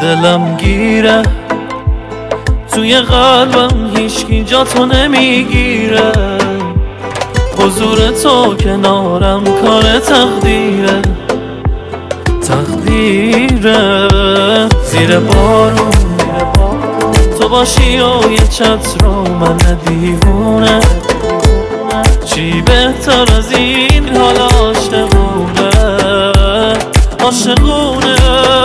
دلم گیره توی قلبم هیچکی جا تو نمیگیره حضور تو کنارم کار تقدیره زیر بارون تو باشی و یه چتر و من دیوونه چی بهتر از این حال عاشقونه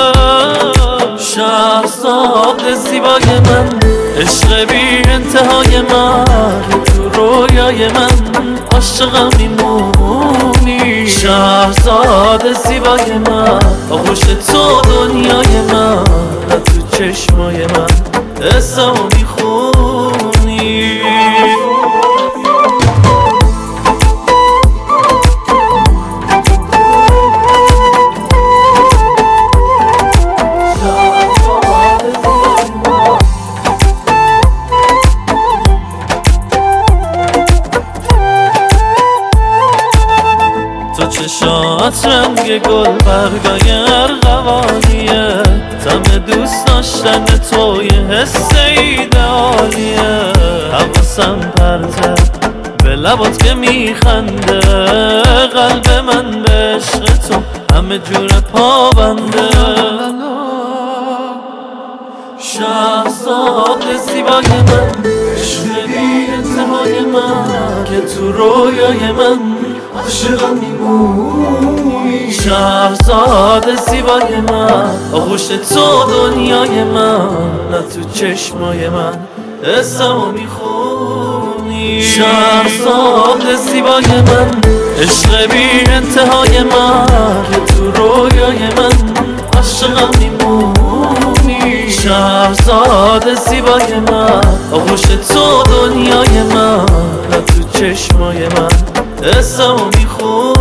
شهرزاد زیبای من عشق بی انتهای من تو رویای من عاشقم میمونی شهرزاد زیبای من آغوش تو دنیای من تو چشمای من اسمو میخونی تو چشات رنگ گل برگای ارغوانیه تم دوست داشتن تو یه حس ایدئالیه حواسم پرته به لبات که میخنده قلب من به عشق تو همه جور پابنده شهرزاد زیبای من عشق بی انتهای من که تو رویای من عاشقم میمونی شهرزاد زیبای من آغوش تو دنیای من نه تو چشمای من اسمو میخونی شهرزاد زیبای من عشق بی انتهای من که تو رویای من عاشقم میمونی شهرزاد زیبای من آغوش تو دنیای من نه تو چشمای من اسمو میخونی